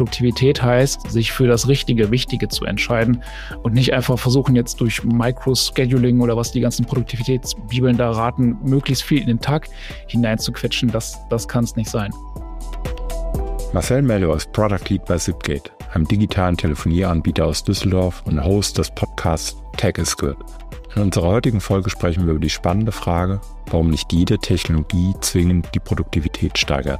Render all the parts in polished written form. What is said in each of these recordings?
Produktivität heißt, sich für das Richtige, Wichtige zu entscheiden und nicht einfach versuchen, jetzt durch Microscheduling oder was die ganzen Produktivitätsbibeln da raten, möglichst viel in den Tag hineinzuquetschen. Das kann es nicht sein. Marcel Mello ist Product Lead bei Zipgate, einem digitalen Telefonieanbieter aus Düsseldorf und Host des Podcasts Tech is Good. In unserer heutigen Folge sprechen wir über die spannende Frage, warum nicht jede Technologie zwingend die Produktivität steigert.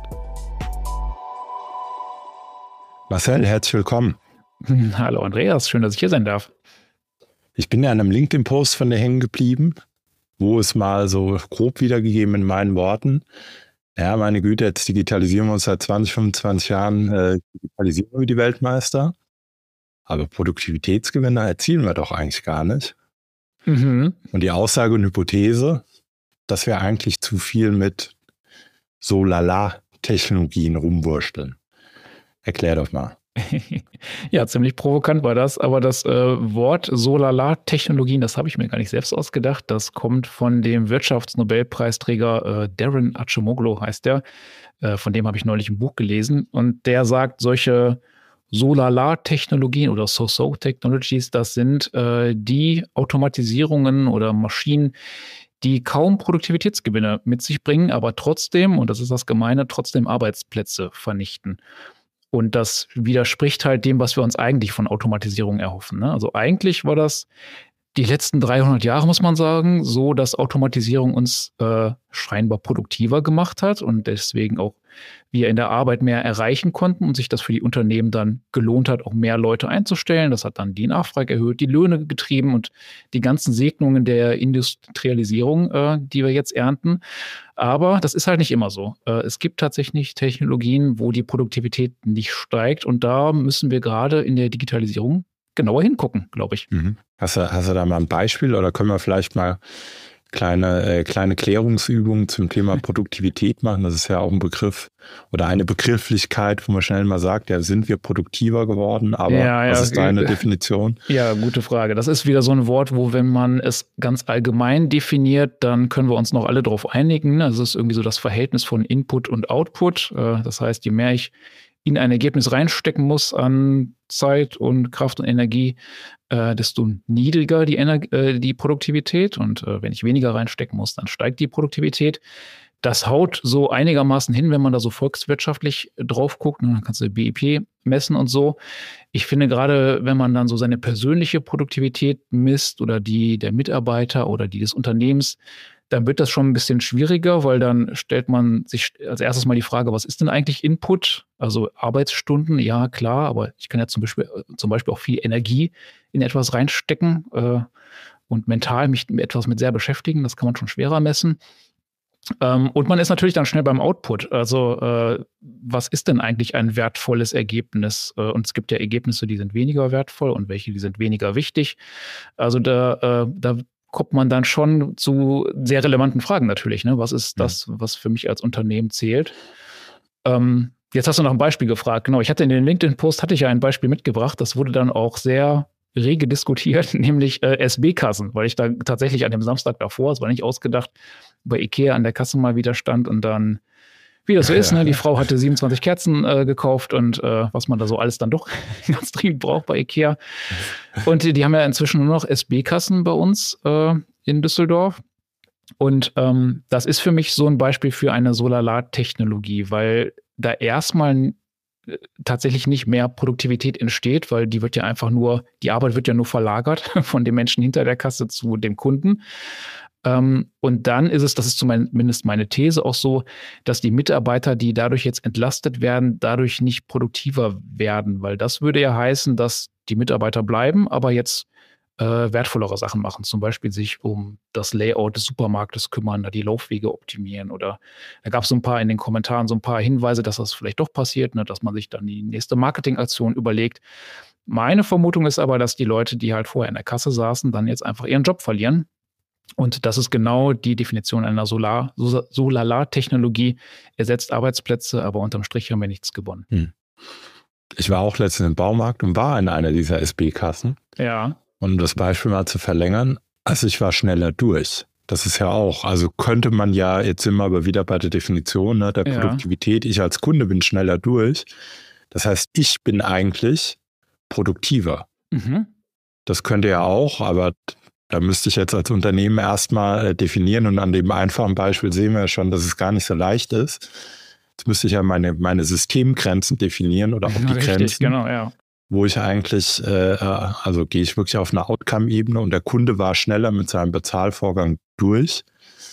Marcel, herzlich willkommen. Hallo Andreas, schön, dass ich hier sein darf. Ich bin ja an einem LinkedIn-Post von dir hängen geblieben, wo es mal so grob wiedergegeben in meinen Worten. Ja, meine Güte, jetzt digitalisieren wir uns seit 20, 25 Jahren, digitalisieren wir die Weltmeister. Aber Produktivitätsgewinne erzielen wir doch eigentlich gar nicht. Mhm. Und die Aussage und Hypothese, dass wir eigentlich zu viel mit so lala-Technologien rumwursteln. Erklär doch mal. Ja, ziemlich provokant war das, aber das Wort Solala-Technologien, das habe ich mir gar nicht selbst ausgedacht. Das kommt von dem Wirtschaftsnobelpreisträger Daron Acemoglu, heißt der. Von dem habe ich neulich ein Buch gelesen. Und der sagt, solche Solala-Technologien oder So-So-Technologies, das sind die Automatisierungen oder Maschinen, die kaum Produktivitätsgewinne mit sich bringen, aber trotzdem, und das ist das Gemeine, trotzdem Arbeitsplätze vernichten. Und das widerspricht halt dem, was wir uns eigentlich von Automatisierung erhoffen, ne? Also eigentlich war das die letzten 300 Jahre, muss man sagen, so, dass Automatisierung uns scheinbar produktiver gemacht hat und deswegen auch wir in der Arbeit mehr erreichen konnten und sich das für die Unternehmen dann gelohnt hat, auch mehr Leute einzustellen. Das hat dann die Nachfrage erhöht, die Löhne getrieben und die ganzen Segnungen der Industrialisierung, die wir jetzt ernten. Aber das ist halt nicht immer so. Es gibt tatsächlich Technologien, wo die Produktivität nicht steigt und da müssen wir gerade in der Digitalisierung genauer hingucken, glaube ich. Mhm. Hast du da mal ein Beispiel oder können wir vielleicht mal kleine Klärungsübungen zum Thema Produktivität machen? Das ist ja auch ein Begriff oder eine Begrifflichkeit, wo man schnell mal sagt, ja, sind wir produktiver geworden, aber was ist deine Definition? Ja, gute Frage. Das ist wieder so ein Wort, wo, wenn man es ganz allgemein definiert, dann können wir uns noch alle drauf einigen. Also es ist irgendwie so das Verhältnis von Input und Output. Das heißt, je mehr ich in ein Ergebnis reinstecken muss an Zeit und Kraft und Energie, desto niedriger die Produktivität. Und wenn ich weniger reinstecken muss, dann steigt die Produktivität. Das haut so einigermaßen hin, wenn man da so volkswirtschaftlich drauf guckt. Dann kannst du BIP messen und so. Ich finde gerade, wenn man dann so seine persönliche Produktivität misst oder die der Mitarbeiter oder die des Unternehmens, dann wird das schon ein bisschen schwieriger, weil dann stellt man sich als erstes mal die Frage, was ist denn eigentlich Input? Also Arbeitsstunden, ja klar, aber ich kann ja zum Beispiel auch viel Energie in etwas reinstecken und mental mich etwas mit sehr beschäftigen. Das kann man schon schwerer messen. Und man ist natürlich dann schnell beim Output. Also was ist denn eigentlich ein wertvolles Ergebnis? Und es gibt ja Ergebnisse, die sind weniger wertvoll und welche, die sind weniger wichtig. Also da kommt man dann schon zu sehr relevanten Fragen natürlich, ne? Was ist das, was für mich als Unternehmen zählt? Jetzt hast du noch ein Beispiel gefragt. Genau, ich hatte in den LinkedIn-Post ja ein Beispiel mitgebracht. Das wurde dann auch sehr rege diskutiert, nämlich SB-Kassen, weil ich da tatsächlich an dem Samstag davor, es war nicht ausgedacht, bei Ikea an der Kasse mal wieder stand und dann, wie das so ist, ne? Die Frau hatte 27 Kerzen gekauft und was man da so alles dann doch ganz dringend braucht bei Ikea. Und die haben ja inzwischen nur noch SB-Kassen bei uns in Düsseldorf. Und das ist für mich so ein Beispiel für eine Solala-Technologie, weil da erstmal tatsächlich nicht mehr Produktivität entsteht, weil die Arbeit wird ja nur verlagert von dem Menschen hinter der Kasse zu dem Kunden. Und dann ist es, das ist zumindest meine These auch so, dass die Mitarbeiter, die dadurch jetzt entlastet werden, dadurch nicht produktiver werden, weil das würde ja heißen, dass die Mitarbeiter bleiben, aber jetzt wertvollere Sachen machen, zum Beispiel sich um das Layout des Supermarktes kümmern, da die Laufwege optimieren oder da gab es in den Kommentaren so ein paar Hinweise, dass das vielleicht doch passiert, ne, dass man sich dann die nächste Marketingaktion überlegt. Meine Vermutung ist aber, dass die Leute, die halt vorher in der Kasse saßen, dann jetzt einfach ihren Job verlieren. Und das ist genau die Definition einer Solala-Technologie. Ersetzt Arbeitsplätze, aber unterm Strich haben wir nichts gewonnen. Ich war auch letztens im Baumarkt und war in einer dieser SB-Kassen. Ja. Und um das Beispiel mal zu verlängern, also ich war schneller durch. Das ist ja auch, also könnte man ja, jetzt sind wir aber wieder bei der Definition, ne, der Produktivität, ich als Kunde bin schneller durch. Das heißt, ich bin eigentlich produktiver. Mhm. Das könnte ja auch, aber da müsste ich jetzt als Unternehmen erstmal definieren und an dem einfachen Beispiel sehen wir ja schon, dass es gar nicht so leicht ist. Jetzt müsste ich ja meine Systemgrenzen definieren oder auch die Richtig, Grenzen, genau, ja. wo ich eigentlich, also gehe ich wirklich auf eine Outcome-Ebene und der Kunde war schneller mit seinem Bezahlvorgang durch.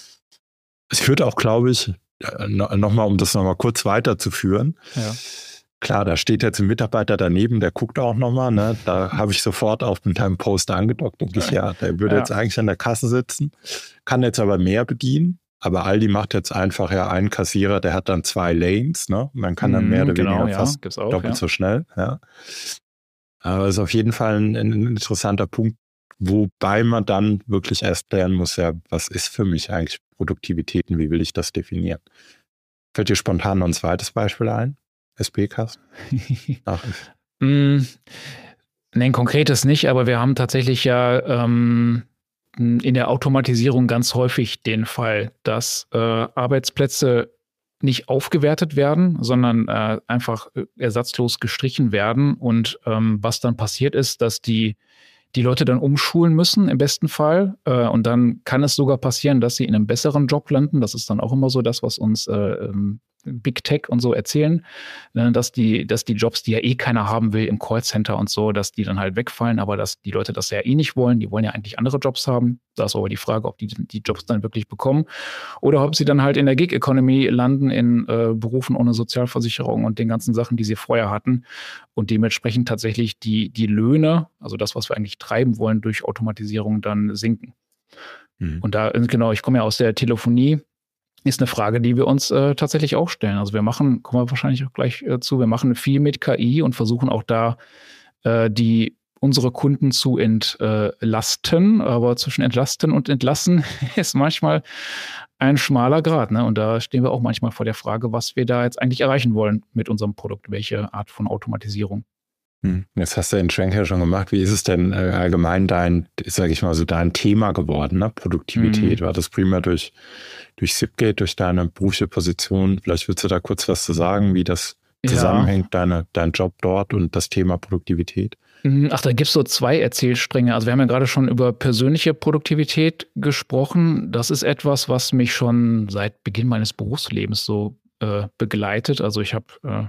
Es führt auch, glaube ich, nochmal, um das nochmal kurz weiterzuführen. Ja. Klar, da steht jetzt ein Mitarbeiter daneben, der guckt auch nochmal, ne? Da habe ich sofort auf mit einem Poster angedockt, denke ich, ja, der würde jetzt eigentlich an der Kasse sitzen, kann jetzt aber mehr bedienen. Aber Aldi macht jetzt einfach ja einen Kassierer, der hat dann 2 Lanes, ne? Man kann dann mehr oder weniger fast gibt's auch, doppelt so schnell, ja. Aber es ist auf jeden Fall ein interessanter Punkt, wobei man dann wirklich erst lernen muss, ja, was ist für mich eigentlich Produktivität und wie will ich das definieren? Fällt dir spontan noch ein zweites Beispiel ein? SB-Kasten? Nein, konkretes nicht, aber wir haben tatsächlich ja in der Automatisierung ganz häufig den Fall, dass Arbeitsplätze nicht aufgewertet werden, sondern einfach ersatzlos gestrichen werden. Und was dann passiert ist, dass die Leute dann umschulen müssen im besten Fall. Und dann kann es sogar passieren, dass sie in einem besseren Job landen. Das ist dann auch immer so das, was uns Big Tech und so erzählen, dass die Jobs, die ja eh keiner haben will im Callcenter und so, dass die dann halt wegfallen, aber dass die Leute das ja eh nicht wollen. Die wollen ja eigentlich andere Jobs haben. Da ist aber die Frage, ob die Jobs dann wirklich bekommen oder ob sie dann halt in der Gig-Economy landen, in Berufen ohne Sozialversicherung und den ganzen Sachen, die sie vorher hatten. Und dementsprechend tatsächlich die Löhne, also das, was wir eigentlich treiben wollen, durch Automatisierung dann sinken. Mhm. Und da, genau, ich komme ja aus der Telefonie, ist eine Frage, die wir uns tatsächlich auch stellen. Also wir machen, kommen wir wahrscheinlich auch gleich zu, wir machen viel mit KI und versuchen auch da unsere Kunden zu entlasten. Aber zwischen entlasten und entlassen ist manchmal ein schmaler Grat. Ne? Und da stehen wir auch manchmal vor der Frage, was wir da jetzt eigentlich erreichen wollen mit unserem Produkt. Welche Art von Automatisierung? Jetzt hast du den Schwenk ja schon gemacht. Wie ist es denn allgemein dein Thema geworden, ne? Produktivität? War das primär durch Zipgate, durch deine berufliche Position? Vielleicht willst du da kurz was zu sagen, wie das zusammenhängt, dein Job dort und das Thema Produktivität? Ach, da gibt es so 2 Erzählstränge. Also wir haben ja gerade schon über persönliche Produktivität gesprochen. Das ist etwas, was mich schon seit Beginn meines Berufslebens so begleitet. Also ich habe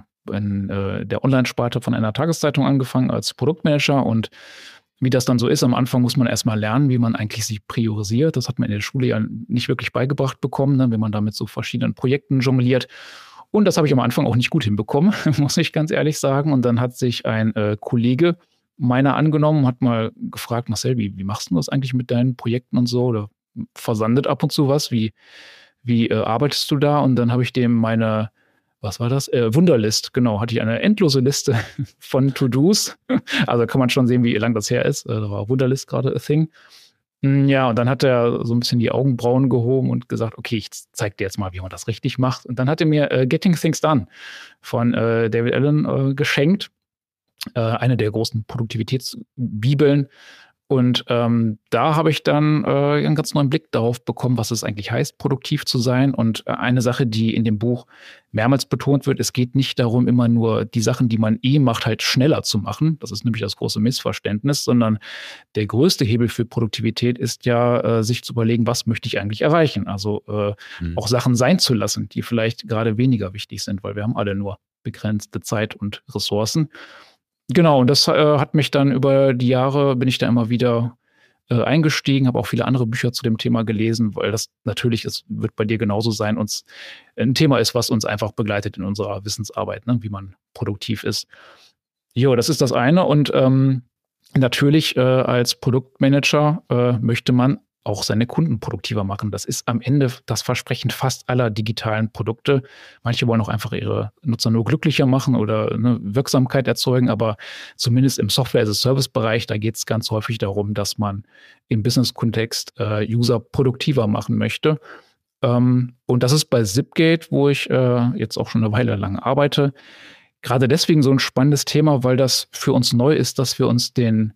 in der Online-Sparte von einer Tageszeitung angefangen als Produktmanager und wie das dann so ist, am Anfang muss man erstmal lernen, wie man eigentlich sich priorisiert. Das hat man in der Schule ja nicht wirklich beigebracht bekommen, ne, wenn man da mit so verschiedenen Projekten jongliert. Und das habe ich am Anfang auch nicht gut hinbekommen, muss ich ganz ehrlich sagen. Und dann hat sich ein Kollege meiner angenommen, hat mal gefragt, Marcel, wie machst du das eigentlich mit deinen Projekten und so? Oder versandet ab und zu was? Wie arbeitest du da? Und dann habe ich dem was war das? Wunderlist, genau, hatte ich eine endlose Liste von To-Dos. Also kann man schon sehen, wie lang das her ist. Da war Wunderlist gerade a thing. Ja, und dann hat er so ein bisschen die Augenbrauen gehoben und gesagt, okay, ich zeig dir jetzt mal, wie man das richtig macht. Und dann hat er mir Getting Things Done von David Allen geschenkt. Eine der großen Produktivitätsbibeln. Und da habe ich dann einen ganz neuen Blick darauf bekommen, was es eigentlich heißt, produktiv zu sein. Und eine Sache, die in dem Buch mehrmals betont wird, es geht nicht darum, immer nur die Sachen, die man macht, halt schneller zu machen. Das ist nämlich das große Missverständnis, sondern der größte Hebel für Produktivität ist ja, sich zu überlegen, was möchte ich eigentlich erreichen? Also auch Sachen sein zu lassen, die vielleicht gerade weniger wichtig sind, weil wir haben alle nur begrenzte Zeit und Ressourcen. Genau, und das hat mich dann über die Jahre, bin ich da immer wieder eingestiegen, habe auch viele andere Bücher zu dem Thema gelesen, weil das natürlich, es wird bei dir genauso sein, uns ein Thema ist, was uns einfach begleitet in unserer Wissensarbeit, ne, wie man produktiv ist. Jo, das ist das eine. Und natürlich als Produktmanager möchte man auch seine Kunden produktiver machen. Das ist am Ende das Versprechen fast aller digitalen Produkte. Manche wollen auch einfach ihre Nutzer nur glücklicher machen oder eine Wirksamkeit erzeugen, aber zumindest im Software-as-a-Service-Bereich, da geht es ganz häufig darum, dass man im Business-Kontext User produktiver machen möchte. Und das ist bei Zipgate, wo ich jetzt auch schon eine Weile lang arbeite, gerade deswegen so ein spannendes Thema, weil das für uns neu ist, dass wir uns den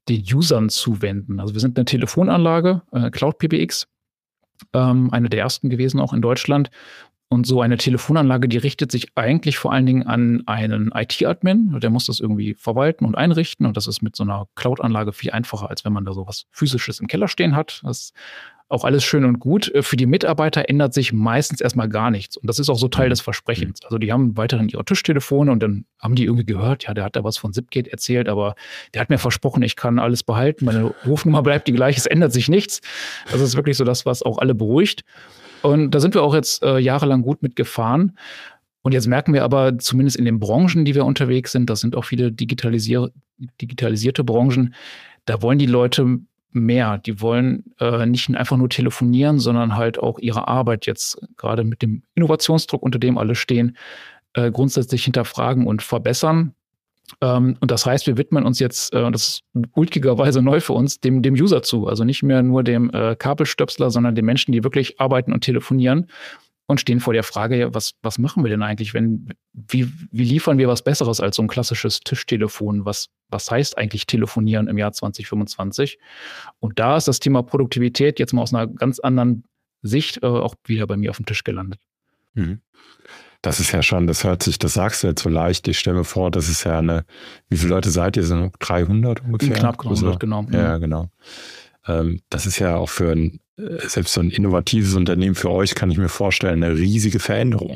Usern zuwenden. Also wir sind eine Telefonanlage, Cloud PBX, eine der ersten gewesen auch in Deutschland. Und so eine Telefonanlage, die richtet sich eigentlich vor allen Dingen an einen IT-Admin. Der muss das irgendwie verwalten und einrichten. Und das ist mit so einer Cloud-Anlage viel einfacher, als wenn man da so was Physisches im Keller stehen hat. Das ist auch alles schön und gut. Für die Mitarbeiter ändert sich meistens erstmal gar nichts. Und das ist auch so Teil des Versprechens. Also die haben weiterhin ihre Tischtelefone und dann haben die irgendwie gehört, ja, der hat da was von Zipgate erzählt, aber der hat mir versprochen, ich kann alles behalten. Meine Rufnummer bleibt die gleiche, es ändert sich nichts. Das ist wirklich so das, was auch alle beruhigt. Und da sind wir auch jetzt jahrelang gut mitgefahren. Und jetzt merken wir aber, zumindest in den Branchen, die wir unterwegs sind, das sind auch viele digitalisierte Branchen, da wollen die Leute mehr. Die wollen nicht einfach nur telefonieren, sondern halt auch ihre Arbeit jetzt gerade mit dem Innovationsdruck, unter dem alle stehen, grundsätzlich hinterfragen und verbessern. Und das heißt, wir widmen uns jetzt, das ist ulkigerweise neu für uns, dem User zu. Also nicht mehr nur dem Kabelstöpsler, sondern den Menschen, die wirklich arbeiten und telefonieren und stehen vor der Frage, ja, was machen wir denn eigentlich, wie liefern wir was Besseres als so ein klassisches Tischtelefon? Was heißt eigentlich telefonieren im Jahr 2025? Und da ist das Thema Produktivität jetzt mal aus einer ganz anderen Sicht auch wieder bei mir auf dem Tisch gelandet. Mhm. Das ist ja schon, das sagst du jetzt so leicht. Ich stelle mir vor, das ist ja wie viele Leute seid ihr? Sind 300 ungefähr? Knapp 300, genau. Ja, genau. Das ist ja auch für selbst so ein innovatives Unternehmen für euch, kann ich mir vorstellen, eine riesige Veränderung.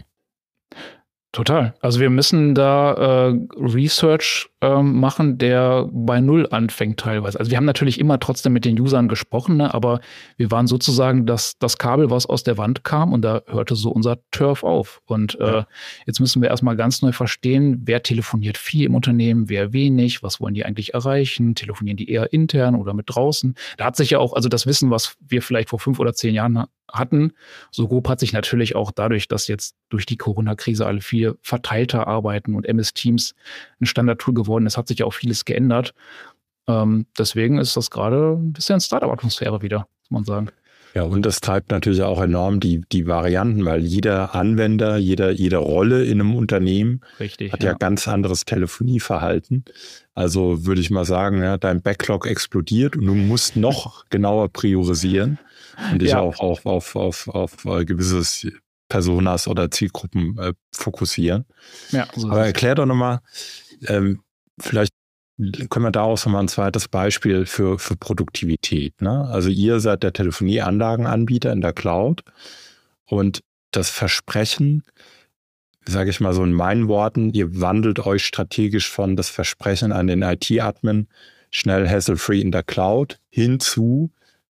Total. Also wir müssen da Research machen, der bei Null anfängt teilweise. Also wir haben natürlich immer trotzdem mit den Usern gesprochen, ne, aber wir waren sozusagen das Kabel, was aus der Wand kam und da hörte so unser Turf auf. Und jetzt müssen wir erstmal ganz neu verstehen, wer telefoniert viel im Unternehmen, wer wenig, was wollen die eigentlich erreichen, telefonieren die eher intern oder mit draußen. Da hat sich ja auch, also das Wissen, was wir vielleicht vor 5 oder 10 Jahren hatten, so grob hat sich natürlich auch dadurch, dass jetzt durch die Corona-Krise alle viel verteilter arbeiten und MS Teams ein Standardtool geworden ist, hat sich ja auch vieles geändert. Deswegen ist das gerade ein bisschen Startup-Atmosphäre wieder, muss man sagen. Ja, und das treibt natürlich auch enorm die Varianten, weil jeder Anwender, jede Rolle in einem Unternehmen hat ja ganz anderes Telefonieverhalten. Also würde ich mal sagen, ja, dein Backlog explodiert und du musst noch genauer priorisieren und dich auch auf gewisses Personas oder Zielgruppen fokussieren. Ja, so. Aber erklär doch nochmal, vielleicht können wir daraus nochmal ein zweites Beispiel für Produktivität. Ne? Also ihr seid der Telefonieanlagenanbieter in der Cloud und das Versprechen, sage ich mal so in meinen Worten, ihr wandelt euch strategisch von das Versprechen an den IT-Admin schnell hassle-free in der Cloud hin zu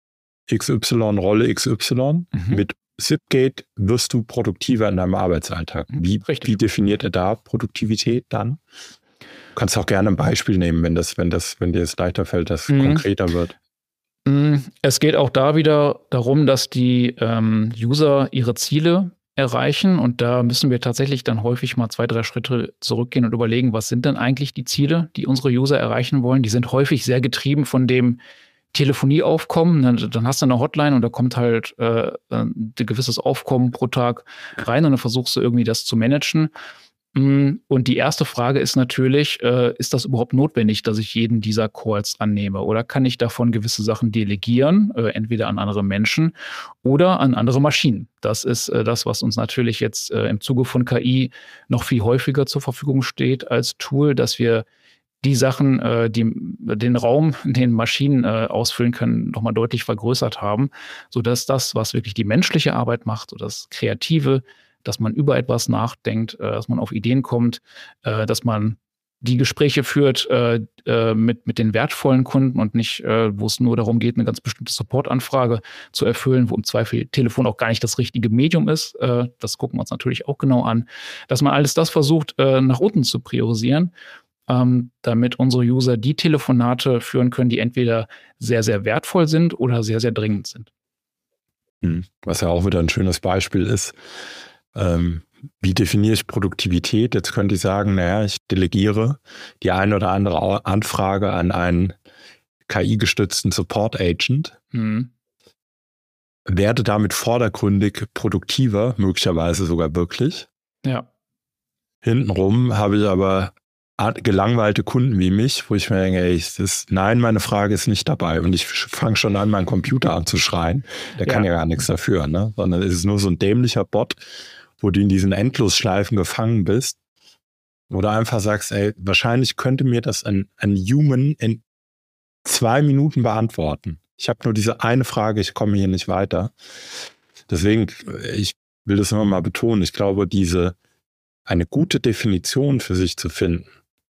XY, Rolle XY. Mit Zipgate wirst du produktiver in deinem Arbeitsalltag. Wie definiert ihr da Produktivität dann? Du kannst auch gerne ein Beispiel nehmen, wenn dir es leichter fällt, dass konkreter wird. Es geht auch da wieder darum, dass die User ihre Ziele erreichen und da müssen wir tatsächlich dann häufig mal 2, 3 Schritte zurückgehen und überlegen, was sind denn eigentlich die Ziele, die unsere User erreichen wollen. Die sind häufig sehr getrieben von dem Telefonieaufkommen. Dann hast du eine Hotline und da kommt halt ein gewisses Aufkommen pro Tag rein und dann versuchst du irgendwie das zu managen. Und die erste Frage ist natürlich, ist das überhaupt notwendig, dass ich jeden dieser Calls annehme? Oder kann ich davon gewisse Sachen delegieren, entweder an andere Menschen oder an andere Maschinen? Das ist das, was uns natürlich jetzt im Zuge von KI noch viel häufiger zur Verfügung steht als Tool, dass wir die Sachen, die den Raum, den Maschinen ausfüllen können, nochmal deutlich vergrößert haben, sodass das, was wirklich die menschliche Arbeit macht, so das Kreative, dass man über etwas nachdenkt, dass man auf Ideen kommt, dass man die Gespräche führt mit den wertvollen Kunden und nicht, wo es nur darum geht, eine ganz bestimmte Supportanfrage zu erfüllen, wo im Zweifel Telefon auch gar nicht das richtige Medium ist. Das gucken wir uns natürlich auch genau an. Dass man alles das versucht, nach unten zu priorisieren, damit unsere User die Telefonate führen können, die entweder sehr, sehr wertvoll sind oder sehr, sehr dringend sind. Was ja auch wieder ein schönes Beispiel ist. Wie definiere ich Produktivität? Jetzt könnte ich sagen, naja, ich delegiere die eine oder andere Anfrage an einen KI-gestützten Support-Agent, werde damit vordergründig produktiver, möglicherweise sogar wirklich. Ja. Hintenrum habe ich aber gelangweilte Kunden wie mich, wo ich mir denke, nein, meine Frage ist nicht dabei und ich fange schon an, meinen Computer anzuschreien. Der kann ja gar nichts dafür, ne? Sondern es ist nur so ein dämlicher Bot, wo du in diesen Endlosschleifen gefangen bist, wo du einfach sagst, ey, wahrscheinlich könnte mir das ein Human in 2 Minuten beantworten. Ich habe nur diese eine Frage, ich komme hier nicht weiter. Deswegen, ich will das immer mal betonen, ich glaube, eine gute Definition für sich zu finden,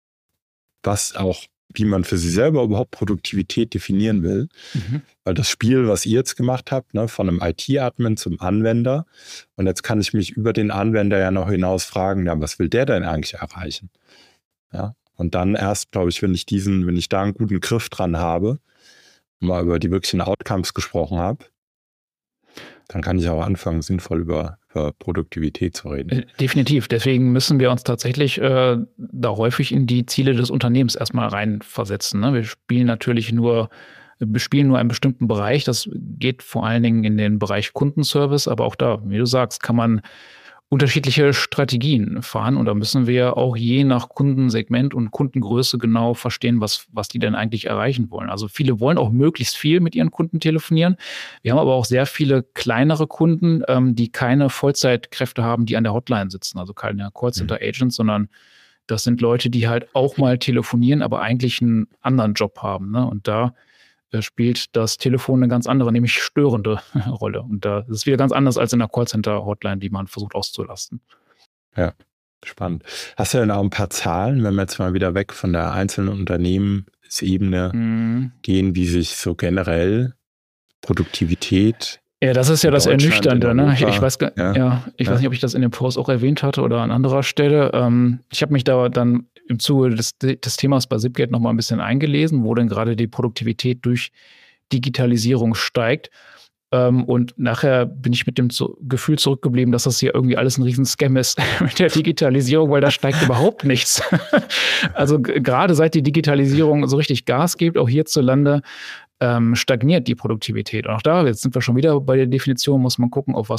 wie man für sich selber überhaupt Produktivität definieren will, weil das Spiel, was ihr jetzt gemacht habt, ne, von einem IT-Admin zum Anwender, und jetzt kann ich mich über den Anwender ja noch hinaus fragen, ja, was will der denn eigentlich erreichen? Ja, und dann erst, glaube ich, wenn ich da einen guten Griff dran habe, mal über die wirklichen Outcomes gesprochen habe, dann kann ich auch anfangen, sinnvoll über Produktivität zu reden. Definitiv. Deswegen müssen wir uns tatsächlich da häufig in die Ziele des Unternehmens erstmal reinversetzen. Ne? Wir spielen nur einen bestimmten Bereich. Das geht vor allen Dingen in den Bereich Kundenservice. Aber auch da, wie du sagst, kann man unterschiedliche Strategien fahren. Und da müssen wir auch je nach Kundensegment und Kundengröße genau verstehen, was die denn eigentlich erreichen wollen. Also viele wollen auch möglichst viel mit ihren Kunden telefonieren. Wir haben aber auch sehr viele kleinere Kunden, die keine Vollzeitkräfte haben, die an der Hotline sitzen. Also keine Callcenter-Agents, sondern das sind Leute, die halt auch mal telefonieren, aber eigentlich einen anderen Job haben. Ne? Und da spielt das Telefon eine ganz andere, nämlich störende Rolle. Und da ist es wieder ganz anders als in der Callcenter-Hotline, die man versucht auszulasten. Ja, spannend. Hast du denn auch ein paar Zahlen, wenn wir jetzt mal wieder weg von der einzelnen Unternehmensebene gehen, wie sich so generell Produktivität... Ja, das ist ja das Ernüchternde. Ne? Ich weiß nicht, ob ich das in dem Post auch erwähnt hatte oder an anderer Stelle. Ich habe mich da dann im Zuge des Themas bei Zipgate nochmal ein bisschen eingelesen, wo denn gerade die Produktivität durch Digitalisierung steigt. Und nachher bin ich mit dem Gefühl zurückgeblieben, dass das hier irgendwie alles ein Riesen-Scam ist mit der Digitalisierung, weil da steigt überhaupt nichts. Also gerade seit die Digitalisierung so richtig Gas gibt, auch hierzulande, stagniert die Produktivität. Und auch da, jetzt sind wir schon wieder bei der Definition, muss man gucken, auf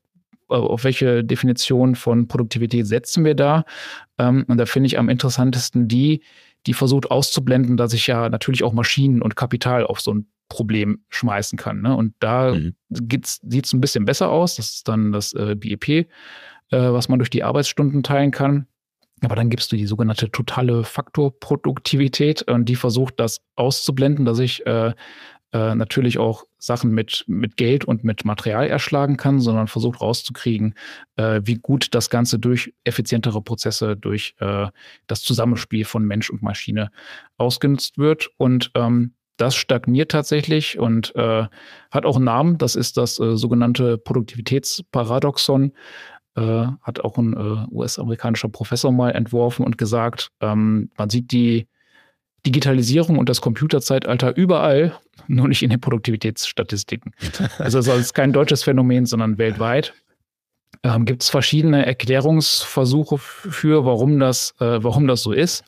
welche Definition von Produktivität setzen wir da. Und da finde ich am interessantesten die versucht auszublenden, dass ich ja natürlich auch Maschinen und Kapital auf so ein Problem schmeißen kann. Ne? Und da sieht es ein bisschen besser aus. Das ist dann das BEP, was man durch die Arbeitsstunden teilen kann. Aber dann gibst du die sogenannte totale Faktorproduktivität und die versucht, das auszublenden, dass ich natürlich auch Sachen mit Geld und mit Material erschlagen kann, sondern versucht rauszukriegen, wie gut das Ganze durch effizientere Prozesse, durch das Zusammenspiel von Mensch und Maschine ausgenutzt wird. Und das stagniert tatsächlich und hat auch einen Namen. Das ist das sogenannte Produktivitätsparadoxon. Hat auch ein US-amerikanischer Professor mal entworfen und gesagt, man sieht die Digitalisierung und das Computerzeitalter überall, nur nicht in den Produktivitätsstatistiken. Also das ist kein deutsches Phänomen, sondern weltweit. Gibt es verschiedene Erklärungsversuche für, warum das so ist.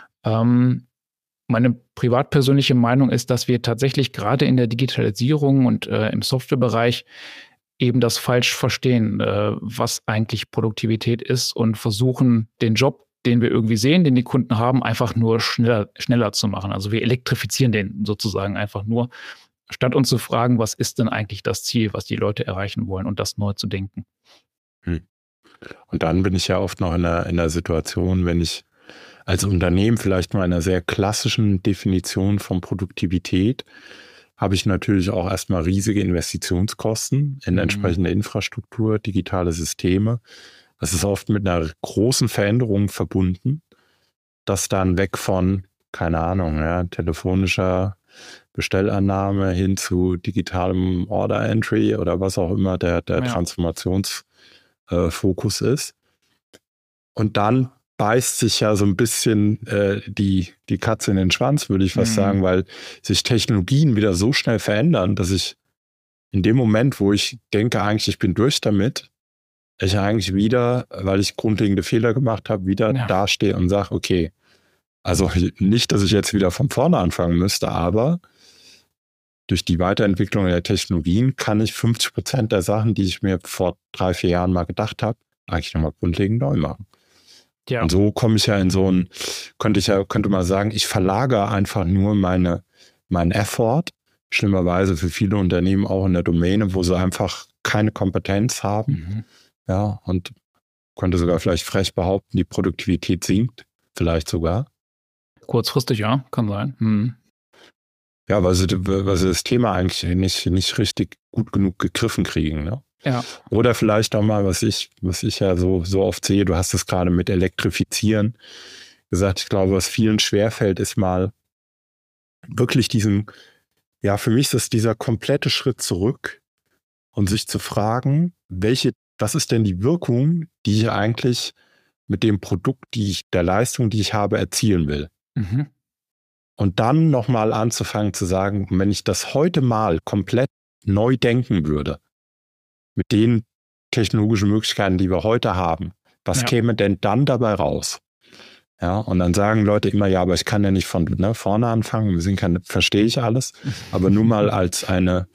Meine privatpersönliche Meinung ist, dass wir tatsächlich gerade in der Digitalisierung und im Softwarebereich eben das falsch verstehen, was eigentlich Produktivität ist und versuchen, den Job, den wir irgendwie sehen, den die Kunden haben, einfach nur schneller zu machen. Also wir elektrifizieren den sozusagen einfach nur, statt uns zu fragen, was ist denn eigentlich das Ziel, was die Leute erreichen wollen und das neu zu denken. Und dann bin ich ja oft noch in einer Situation, wenn ich als Unternehmen vielleicht mal in einer sehr klassischen Definition von Produktivität habe ich natürlich auch erstmal riesige Investitionskosten in entsprechende Infrastruktur, digitale Systeme. Das ist oft mit einer großen Veränderung verbunden, das dann weg von, keine Ahnung, telefonischer Bestellannahme hin zu digitalem Order Entry oder was auch immer der Transformationsfokus ist. Und dann beißt sich ja so ein bisschen die Katze in den Schwanz, würde ich fast sagen, weil sich Technologien wieder so schnell verändern, dass ich in dem Moment, wo ich denke, eigentlich ich bin durch damit, ich eigentlich wieder, weil ich grundlegende Fehler gemacht habe, wieder dastehe und sage, okay, also nicht, dass ich jetzt wieder von vorne anfangen müsste, aber durch die Weiterentwicklung der Technologien kann ich 50% der Sachen, die ich mir vor 3-4 Jahren mal gedacht habe, eigentlich nochmal grundlegend neu machen. Ja. Und so komme ich ja in so ein, könnte man sagen, ich verlagere einfach nur meinen Effort, schlimmerweise für viele Unternehmen auch in der Domäne, wo sie einfach keine Kompetenz haben. Ja, und könnte sogar vielleicht frech behaupten, die Produktivität sinkt, vielleicht sogar. Kurzfristig, ja, kann sein. Ja, weil sie das Thema eigentlich nicht richtig gut genug gegriffen kriegen, ne? Ja. Oder vielleicht auch mal, was ich ja so oft sehe, du hast es gerade mit Elektrifizieren gesagt, ich glaube, was vielen schwerfällt, ist mal wirklich für mich ist das dieser komplette Schritt zurück und sich zu fragen, was ist denn die Wirkung, die ich eigentlich mit dem Produkt, der Leistung, die ich habe, erzielen will. Mhm. Und dann nochmal anzufangen zu sagen, wenn ich das heute mal komplett neu denken würde, mit den technologischen Möglichkeiten, die wir heute haben, was käme denn dann dabei raus? Ja, und dann sagen Leute immer, ja, aber ich kann ja nicht von vorne anfangen, verstehe ich alles, aber nur mal als eine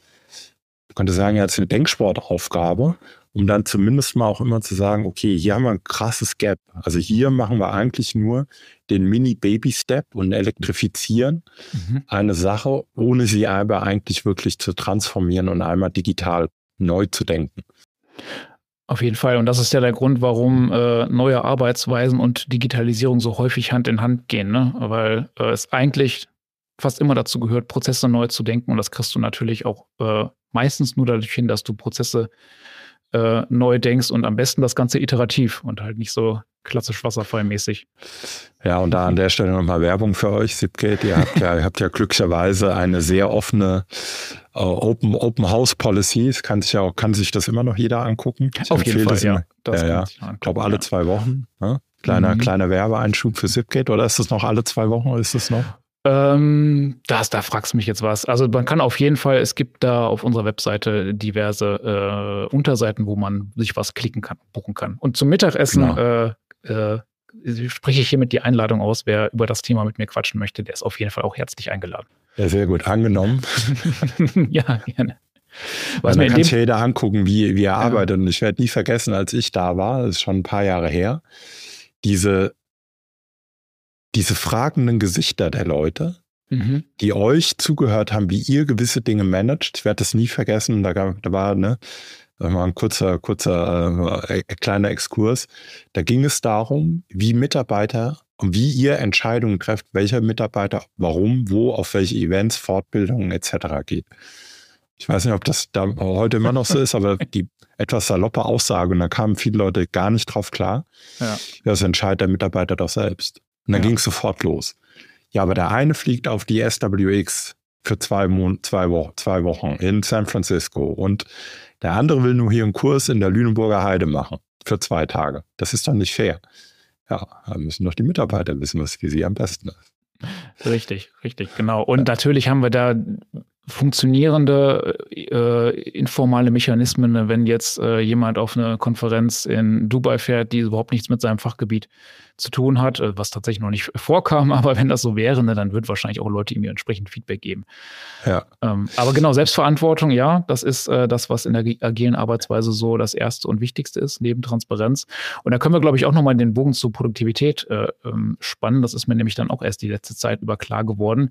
Denksportaufgabe, um dann zumindest mal auch immer zu sagen, okay, hier haben wir ein krasses Gap. Also hier machen wir eigentlich nur den Mini-Baby-Step und elektrifizieren eine Sache, ohne sie aber eigentlich wirklich zu transformieren und einmal digital neu zu denken. Auf jeden Fall. Und das ist ja der Grund, warum neue Arbeitsweisen und Digitalisierung so häufig Hand in Hand gehen, ne? Weil es eigentlich fast immer dazu gehört, Prozesse neu zu denken. Und das kriegst du natürlich auch meistens nur dadurch hin, dass du Prozesse neu denkst und am besten das Ganze iterativ und halt nicht so klassisch wasserfallmäßig. Ja, und da an der Stelle nochmal Werbung für euch, Zipgate. Ihr habt ja glücklicherweise eine sehr offene Open House Policy. Es kann sich das immer noch jeder angucken. Auf jeden Fall, ja. Ich glaube, alle 2 Wochen. Ne? Kleiner Werbeeinschub für Zipgate. Oder ist das noch alle 2 Wochen? Oder ist das noch? Da fragst du mich jetzt was. Also man kann auf jeden Fall, es gibt da auf unserer Webseite diverse Unterseiten, wo man sich was klicken kann, buchen kann. Und zum Mittagessen spreche ich hiermit die Einladung aus. Wer über das Thema mit mir quatschen möchte, der ist auf jeden Fall auch herzlich eingeladen. Ja, sehr gut. Angenommen. Ja, gerne. Dann kann sich jeder angucken, wie er arbeitet. Und ich werde nie vergessen, als ich da war, das ist schon ein paar Jahre her, diese fragenden Gesichter der Leute, die euch zugehört haben, wie ihr gewisse Dinge managt. Ich werde das nie vergessen. Da war mal ein kurzer kleiner Exkurs. Da ging es darum, wie Mitarbeiter und wie ihr Entscheidungen trefft, welcher Mitarbeiter, warum, wo, auf welche Events, Fortbildungen etc. geht. Ich weiß nicht, ob das da heute immer noch so ist, aber die etwas saloppe Aussage, und da kamen viele Leute gar nicht drauf klar. Ja, das entscheidet der Mitarbeiter doch selbst. Und dann ging es sofort los. Ja, aber der eine fliegt auf die SWX für 2 Wochen in San Francisco und der andere will nur hier einen Kurs in der Lüneburger Heide machen für 2 Tage. Das ist doch nicht fair. Ja, da müssen doch die Mitarbeiter wissen, was für sie am besten ist. Richtig, genau. Und natürlich haben wir da funktionierende informale Mechanismen, wenn jetzt jemand auf eine Konferenz in Dubai fährt, die überhaupt nichts mit seinem Fachgebiet zu tun hat, was tatsächlich noch nicht vorkam, aber wenn das so wäre, dann wird wahrscheinlich auch Leute ihm entsprechend Feedback geben. Ja. Aber genau, Selbstverantwortung, ja, das ist das, was in der agilen Arbeitsweise so das Erste und Wichtigste ist, neben Transparenz. Und da können wir, glaube ich, auch nochmal den Bogen zur Produktivität spannen. Das ist mir nämlich dann auch erst die letzte Zeit über klar geworden.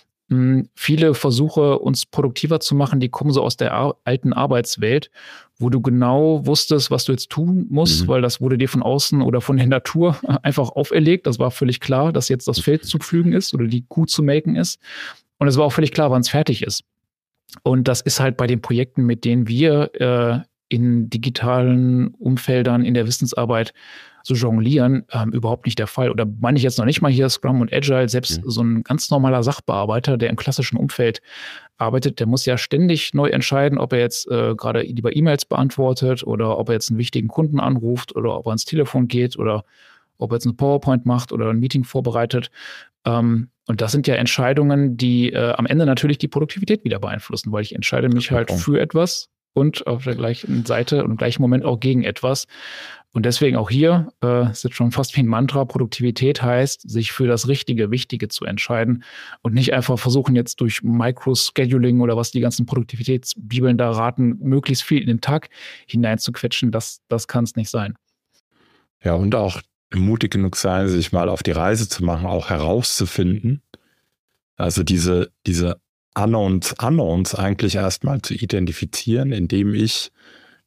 Viele Versuche, uns produktiver zu machen, die kommen so aus der alten Arbeitswelt, wo du genau wusstest, was du jetzt tun musst, weil das wurde dir von außen oder von der Natur einfach auferlegt. Das war völlig klar, dass jetzt das Feld zu pflügen ist oder die Kuh zu melken ist. Und es war auch völlig klar, wann es fertig ist. Und das ist halt bei den Projekten, mit denen wir in digitalen Umfeldern, in der Wissensarbeit so jonglieren, überhaupt nicht der Fall. Oder meine ich jetzt noch nicht mal hier Scrum und Agile, selbst so ein ganz normaler Sachbearbeiter, der im klassischen Umfeld arbeitet, der muss ja ständig neu entscheiden, ob er jetzt gerade lieber E-Mails beantwortet oder ob er jetzt einen wichtigen Kunden anruft oder ob er ans Telefon geht oder ob er jetzt eine PowerPoint macht oder ein Meeting vorbereitet. Und das sind ja Entscheidungen, die am Ende natürlich die Produktivität wieder beeinflussen, weil ich entscheide mich halt für etwas und auf der gleichen Seite und im gleichen Moment auch gegen etwas. Und deswegen auch hier ist jetzt schon fast wie ein Mantra, Produktivität heißt, sich für das Richtige, Wichtige zu entscheiden und nicht einfach versuchen, jetzt durch Microscheduling oder was die ganzen Produktivitätsbibeln da raten, möglichst viel in den Tag hineinzuquetschen. Das kann es nicht sein. Ja, und auch mutig genug sein, sich mal auf die Reise zu machen, auch herauszufinden, also diese Unknowns eigentlich erstmal zu identifizieren, indem ich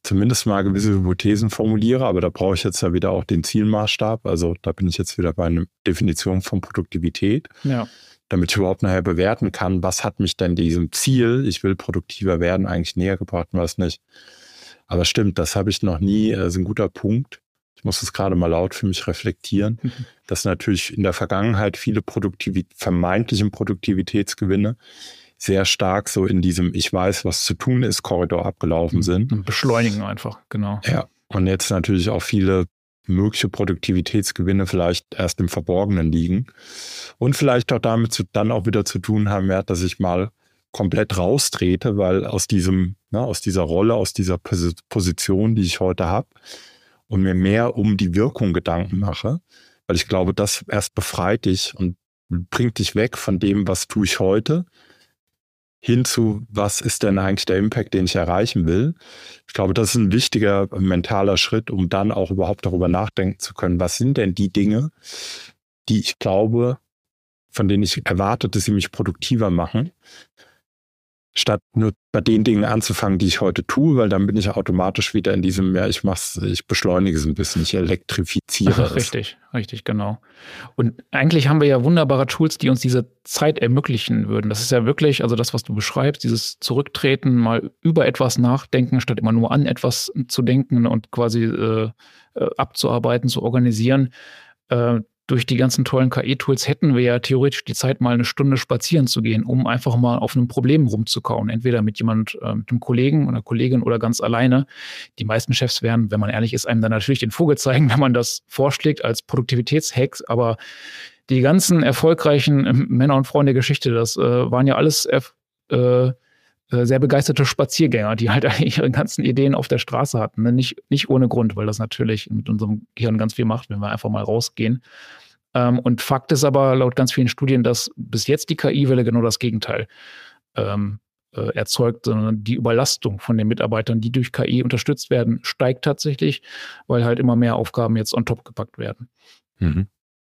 zumindest mal gewisse Hypothesen formuliere, aber da brauche ich jetzt ja wieder auch den Zielmaßstab. Also da bin ich jetzt wieder bei einer Definition von Produktivität, damit ich überhaupt nachher bewerten kann, was hat mich denn diesem Ziel, ich will produktiver werden, eigentlich näher gebracht und was nicht. Aber stimmt, das habe ich noch nie, das ist ein guter Punkt. Ich muss es gerade mal laut für mich reflektieren, dass natürlich in der Vergangenheit viele vermeintlichen Produktivitätsgewinne sehr stark so in diesem Ich weiß, was zu tun ist, Korridor abgelaufen sind. Und beschleunigen einfach, genau. Ja, und jetzt natürlich auch viele mögliche Produktivitätsgewinne vielleicht erst im Verborgenen liegen und vielleicht auch damit dann auch wieder zu tun haben, dass ich mal komplett raustrete, weil aus dieser Rolle, aus dieser Position, die ich heute habe, und mir mehr um die Wirkung Gedanken mache, weil ich glaube, das erst befreit dich und bringt dich weg von dem, was tue ich heute, hin zu, was ist denn eigentlich der Impact, den ich erreichen will. Ich glaube, das ist ein wichtiger mentaler Schritt, um dann auch überhaupt darüber nachdenken zu können, was sind denn die Dinge, die ich glaube, von denen ich erwarte, dass sie mich produktiver machen, statt nur bei den Dingen anzufangen, die ich heute tue, weil dann bin ich automatisch wieder in diesem, ich beschleunige es ein bisschen, ich elektrifiziere es. Richtig, genau. Und eigentlich haben wir ja wunderbare Tools, die uns diese Zeit ermöglichen würden. Das ist ja wirklich, also das, was du beschreibst, dieses Zurücktreten, mal über etwas nachdenken, statt immer nur an etwas zu denken und quasi abzuarbeiten, zu organisieren. Durch die ganzen tollen KI-Tools hätten wir ja theoretisch die Zeit, mal eine Stunde spazieren zu gehen, um einfach mal auf einem Problem rumzukauen. Entweder mit mit einem Kollegen oder Kollegin oder ganz alleine. Die meisten Chefs werden, wenn man ehrlich ist, einem dann natürlich den Vogel zeigen, wenn man das vorschlägt als Produktivitätshack. Aber die ganzen erfolgreichen Männer und Frauen der Geschichte, das waren ja alles sehr begeisterte Spaziergänger, die halt eigentlich ihre ganzen Ideen auf der Straße hatten. Ne? Nicht ohne Grund, weil das natürlich mit unserem Gehirn ganz viel macht, wenn wir einfach mal rausgehen. Und Fakt ist aber laut ganz vielen Studien, dass bis jetzt die KI-Welle genau das Gegenteil erzeugt, sondern die Überlastung von den Mitarbeitern, die durch KI unterstützt werden, steigt tatsächlich, weil halt immer mehr Aufgaben jetzt on top gepackt werden. Mhm.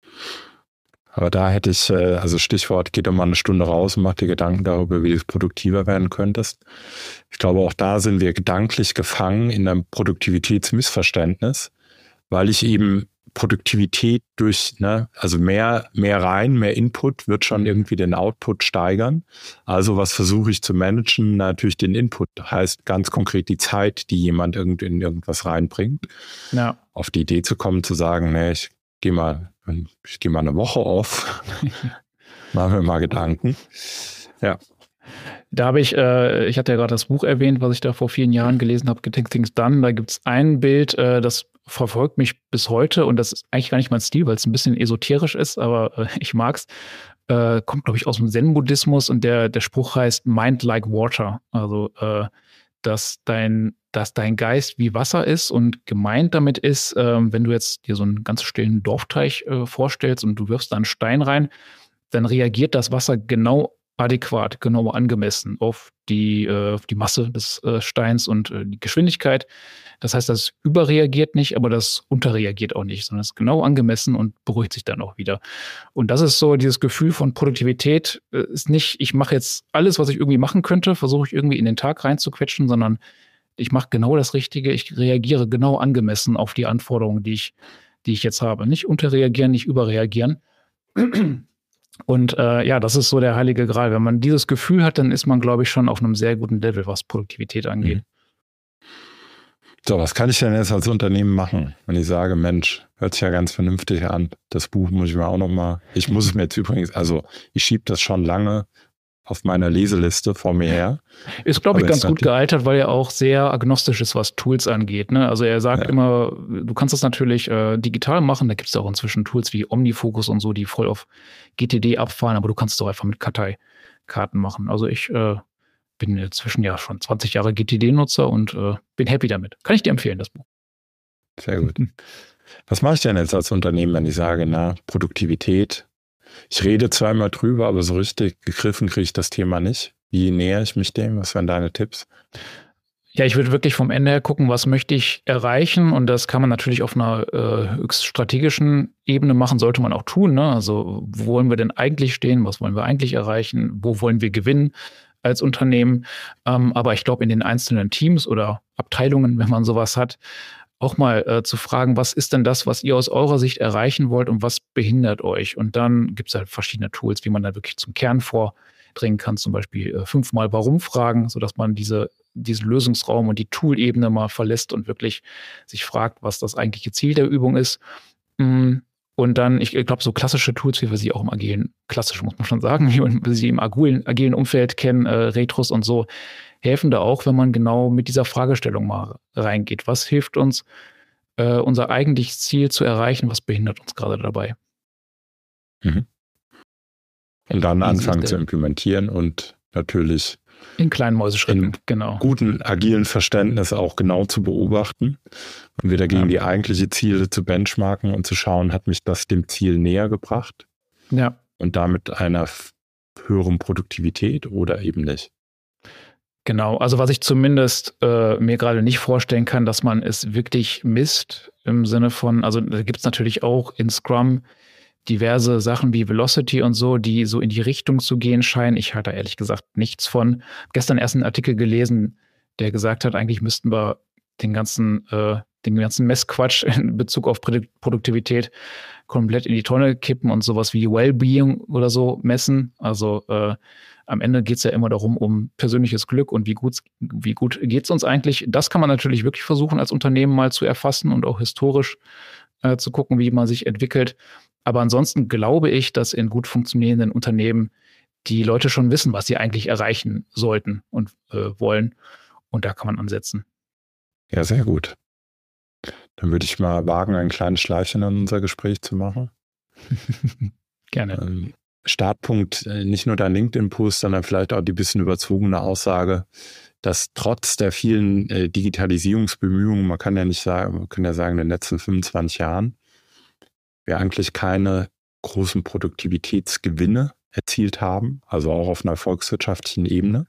Aber da hätte ich, also Stichwort, geht doch mal eine Stunde raus und mach dir Gedanken darüber, wie du produktiver werden könntest. Ich glaube, auch da sind wir gedanklich gefangen in einem Produktivitätsmissverständnis, weil ich eben Produktivität durch, also mehr rein, mehr Input wird schon irgendwie den Output steigern. Also was versuche ich zu managen? Natürlich den Input, heißt ganz konkret die Zeit, die jemand in irgendwas reinbringt. Ja. Auf die Idee zu kommen, zu sagen, ich gehe mal eine Woche auf, machen wir mal Gedanken. Ja. Da habe ich hatte ja gerade das Buch erwähnt, was ich da vor vielen Jahren gelesen habe, Getting Things Done. Da gibt es ein Bild, das verfolgt mich bis heute und das ist eigentlich gar nicht mein Stil, weil es ein bisschen esoterisch ist, aber ich mag's. Kommt, glaube ich, aus dem Zen-Buddhismus und der Spruch heißt Mind like water. Also, dass dein Geist wie Wasser ist und gemeint damit ist, wenn du jetzt dir so einen ganz stillen Dorfteich vorstellst und du wirfst da einen Stein rein, dann reagiert das Wasser genau adäquat, genau angemessen auf die Masse des Steins und die Geschwindigkeit. Das heißt, das überreagiert nicht, aber das unterreagiert auch nicht, sondern es ist genau angemessen und beruhigt sich dann auch wieder. Und das ist so dieses Gefühl von Produktivität, ist nicht, ich mache jetzt alles, was ich irgendwie machen könnte, versuche ich irgendwie in den Tag reinzuquetschen, sondern ich mache genau das Richtige, ich reagiere genau angemessen auf die Anforderungen, die ich jetzt habe. Nicht unterreagieren, nicht überreagieren. Und das ist so der heilige Gral. Wenn man dieses Gefühl hat, dann ist man, glaube ich, schon auf einem sehr guten Level, was Produktivität angeht. Mhm. So, was kann ich denn jetzt als Unternehmen machen, wenn ich sage, Mensch, hört sich ja ganz vernünftig an. Das Buch muss ich mir auch nochmal, ich muss es mir jetzt übrigens, also ich schiebe das schon lange auf meiner Leseliste vor mir her. Ist, glaube ich, ganz gut gealtert, weil er auch sehr agnostisch ist, was Tools angeht. Ne? Also er sagt immer, du kannst das natürlich digital machen. Da gibt es auch inzwischen Tools wie Omnifocus und so, die voll auf GTD abfahren, aber du kannst es auch einfach mit Karteikarten machen. Also ich bin inzwischen ja schon 20 Jahre GTD-Nutzer und bin happy damit. Kann ich dir empfehlen, das Buch. Sehr gut. Was mache ich denn jetzt als Unternehmen, wenn ich sage, Produktivität? Ich rede zweimal drüber, aber so richtig gegriffen kriege ich das Thema nicht. Wie nähere ich mich dem? Was wären deine Tipps? Ja, ich würde wirklich vom Ende her gucken, was möchte ich erreichen, und das kann man natürlich auf einer höchst strategischen Ebene machen, sollte man auch tun. Ne? Also wo wollen wir denn eigentlich stehen? Was wollen wir eigentlich erreichen? Wo wollen wir gewinnen? als Unternehmen. Aber ich glaube, in den einzelnen Teams oder Abteilungen, wenn man sowas hat, auch mal zu fragen, was ist denn das, was ihr aus eurer Sicht erreichen wollt und was behindert euch? Und dann gibt es halt verschiedene Tools, wie man da wirklich zum Kern vordringen kann, zum Beispiel 5-mal Warum fragen, sodass man diesen Lösungsraum und die Tool-Ebene mal verlässt und wirklich sich fragt, was das eigentliche Ziel der Übung ist. Und dann, ich glaube, so klassische Tools, wie wir sie auch klassisch muss man schon sagen, wie wir sie im agilen Umfeld kennen, Retros und so, helfen da auch, wenn man genau mit dieser Fragestellung mal reingeht. Was hilft uns, unser eigentliches Ziel zu erreichen? Was behindert uns gerade dabei? Und dann anfangen zu implementieren und natürlich in kleinen Mäuseschritten, genau. Guten agilen Verständnis auch genau zu beobachten und wieder gegen die eigentliche Ziele zu benchmarken und zu schauen, hat mich das dem Ziel näher gebracht? Ja. Und damit einer höheren Produktivität oder eben nicht? Genau, also was ich zumindest mir gerade nicht vorstellen kann, dass man es wirklich misst im Sinne von, also da gibt es natürlich auch in Scrum diverse Sachen wie Velocity und so, die so in die Richtung zu gehen scheinen. Ich halte da ehrlich gesagt nichts von. Gestern erst einen Artikel gelesen, der gesagt hat, eigentlich müssten wir den ganzen Messquatsch in Bezug auf Produktivität komplett in die Tonne kippen und sowas wie Wellbeing oder so messen. Also am Ende geht es ja immer darum, um persönliches Glück und wie gut geht es uns eigentlich. Das kann man natürlich wirklich versuchen, als Unternehmen mal zu erfassen und auch historisch zu gucken, wie man sich entwickelt. Aber ansonsten glaube ich, dass in gut funktionierenden Unternehmen die Leute schon wissen, was sie eigentlich erreichen sollten und wollen. Und da kann man ansetzen. Ja, sehr gut. Dann würde ich mal wagen, ein kleines Schleifchen an unser Gespräch zu machen. Gerne. Startpunkt, nicht nur dein LinkedIn-Post, sondern vielleicht auch die bisschen überzogene Aussage, dass trotz der vielen Digitalisierungsbemühungen, man kann ja sagen, in den letzten 25 Jahren, wir eigentlich keine großen Produktivitätsgewinne erzielt haben, also auch auf einer volkswirtschaftlichen Ebene.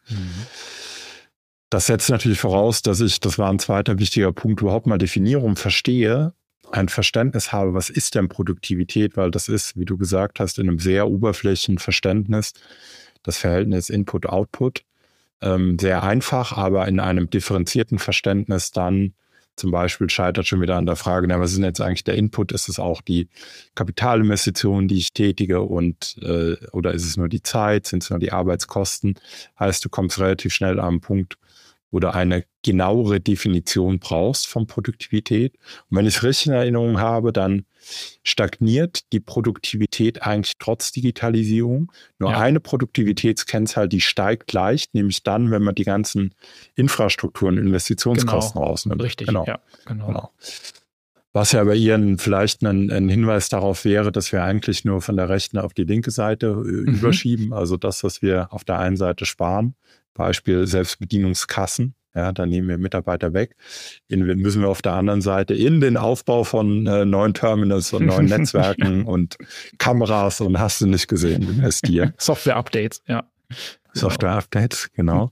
Das setzt natürlich voraus, dass das war ein zweiter wichtiger Punkt, überhaupt mal Definierung verstehe, ein Verständnis habe, was ist denn Produktivität, weil das ist, wie du gesagt hast, in einem sehr oberflächlichen Verständnis das Verhältnis Input-Output sehr einfach, aber in einem differenzierten Verständnis dann zum Beispiel scheitert schon wieder an der Frage, was ist denn jetzt eigentlich der Input? Ist es auch die Kapitalinvestition, die ich tätige oder ist es nur die Zeit, sind es nur die Arbeitskosten? Heißt, du kommst relativ schnell an einen Punkt, wo du eine genauere Definition brauchst von Produktivität. Und wenn ich es richtig in Erinnerung habe, dann stagniert die Produktivität eigentlich trotz Digitalisierung. Nur eine Produktivitätskennzahl, die steigt leicht, nämlich dann, wenn man die ganzen Infrastrukturen, Investitionskosten rausnimmt. Richtig, genau. Ja, genau. Was ja bei Ihnen vielleicht ein Hinweis darauf wäre, dass wir eigentlich nur von der rechten auf die linke Seite überschieben. Also das, was wir auf der einen Seite sparen, Beispiel Selbstbedienungskassen, ja, da nehmen wir Mitarbeiter weg. Müssen wir auf der anderen Seite in den Aufbau von neuen Terminals und neuen Netzwerken und Kameras und hast du nicht gesehen, investieren. Software-Updates, ja. Software-Updates, genau.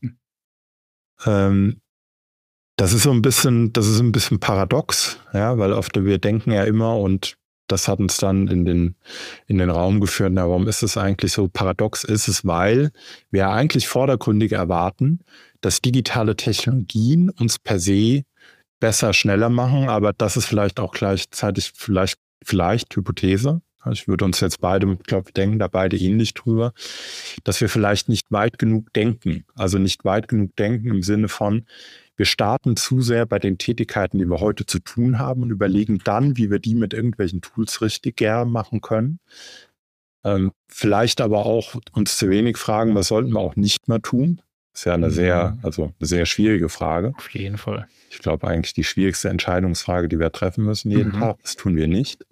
Das ist ein bisschen paradox, ja, weil wir denken ja immer, und das hat uns dann in den Raum geführt, warum ist es eigentlich so? Paradox ist es, weil wir eigentlich vordergründig erwarten, dass digitale Technologien uns per se besser, schneller machen, aber das ist vielleicht auch gleichzeitig vielleicht Hypothese. Ich würde uns jetzt beide, ich glaube, wir denken da beide ähnlich drüber, dass wir vielleicht nicht weit genug denken. Also nicht weit genug denken im Sinne von, wir starten zu sehr bei den Tätigkeiten, die wir heute zu tun haben und überlegen dann, wie wir die mit irgendwelchen Tools richtig gern machen können. Vielleicht aber auch uns zu wenig fragen, was sollten wir auch nicht mehr tun? Das ist ja eine sehr schwierige Frage. Auf jeden Fall. Ich glaube eigentlich die schwierigste Entscheidungsfrage, die wir treffen müssen jeden Tag, das tun wir nicht.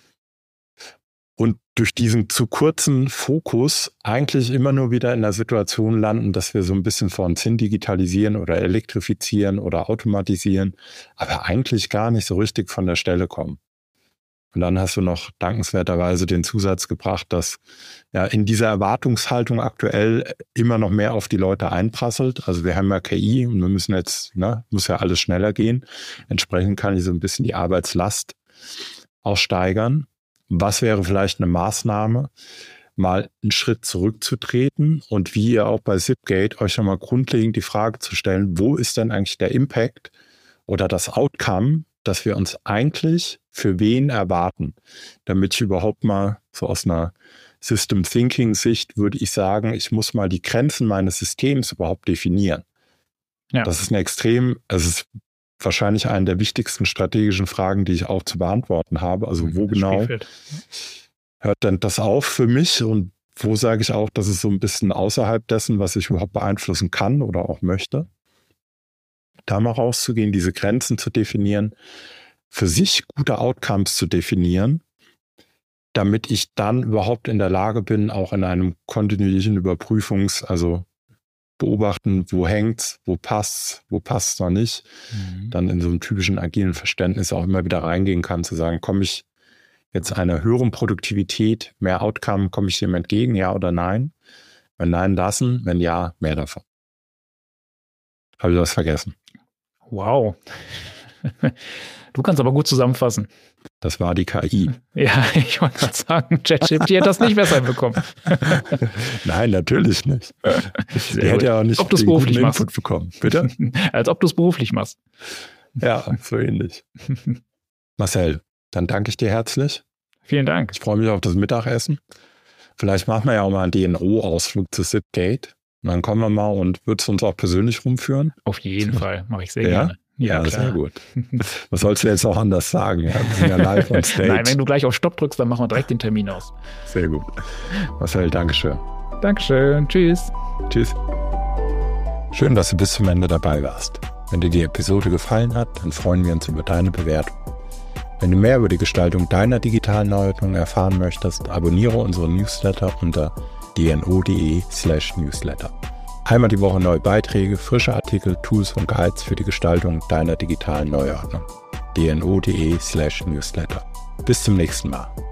Und durch diesen zu kurzen Fokus eigentlich immer nur wieder in der Situation landen, dass wir so ein bisschen vor uns hin digitalisieren oder elektrifizieren oder automatisieren, aber eigentlich gar nicht so richtig von der Stelle kommen. Und dann hast du noch dankenswerterweise den Zusatz gebracht, dass ja in dieser Erwartungshaltung aktuell immer noch mehr auf die Leute einprasselt. Also wir haben ja KI und wir müssen jetzt, muss ja alles schneller gehen. Entsprechend kann ich so ein bisschen die Arbeitslast auch steigern. Was wäre vielleicht eine Maßnahme? mal einen Schritt zurückzutreten und wie ihr auch bei Zipgate euch nochmal grundlegend die Frage zu stellen, wo ist denn eigentlich der Impact oder das Outcome, das wir uns eigentlich für wen erwarten, damit ich überhaupt mal so aus einer System Thinking Sicht würde ich sagen, ich muss mal die Grenzen meines Systems überhaupt definieren. Ja. Das ist es ist wahrscheinlich eine der wichtigsten strategischen Fragen, die ich auch zu beantworten habe. Also wo genau hört denn das auf für mich und wo sage ich auch, das ist so ein bisschen außerhalb dessen, was ich überhaupt beeinflussen kann oder auch möchte. Da mal rauszugehen, diese Grenzen zu definieren, für sich gute Outcomes zu definieren, damit ich dann überhaupt in der Lage bin, auch in einem kontinuierlichen also beobachten, wo hängt's, wo passt's noch nicht, dann in so einem typischen agilen Verständnis auch immer wieder reingehen kann, zu sagen, komme ich jetzt einer höheren Produktivität, mehr Outcome, komme ich dem entgegen, ja oder nein? Wenn nein, lassen, wenn ja, mehr davon. Habe ich was vergessen? Wow. Du kannst aber gut zusammenfassen. Das war die KI. Ja, ich wollte gerade sagen, ChatGPT hat das nicht besser bekommen. Nein, natürlich nicht. Der hätte ja auch nicht den guten Input bekommen. Bitte? Als ob du es beruflich machst. Ja, so ähnlich. Marcel, dann danke ich dir herzlich. Vielen Dank. Ich freue mich auf das Mittagessen. Vielleicht machen wir ja auch mal einen DNO-Ausflug zu Zipgate. Und dann kommen wir mal und würdest du uns auch persönlich rumführen? Auf jeden Fall, mache ich sehr gerne. Ja, sehr gut. Was sollst du jetzt auch anders sagen? Ja, wir sind ja live on stage. Nein, wenn du gleich auf Stopp drückst, dann machen wir direkt den Termin aus. Sehr gut. Marcel, Dankeschön. Dankeschön. Tschüss. Tschüss. Schön, dass du bis zum Ende dabei warst. Wenn dir die Episode gefallen hat, dann freuen wir uns über deine Bewertung. Wenn du mehr über die Gestaltung deiner digitalen Neuordnung erfahren möchtest, abonniere unseren Newsletter unter dno.de/newsletter. Einmal die Woche neue Beiträge, frische Artikel, Tools und Guides für die Gestaltung deiner digitalen Neuordnung. dno.de/newsletter. Bis zum nächsten Mal.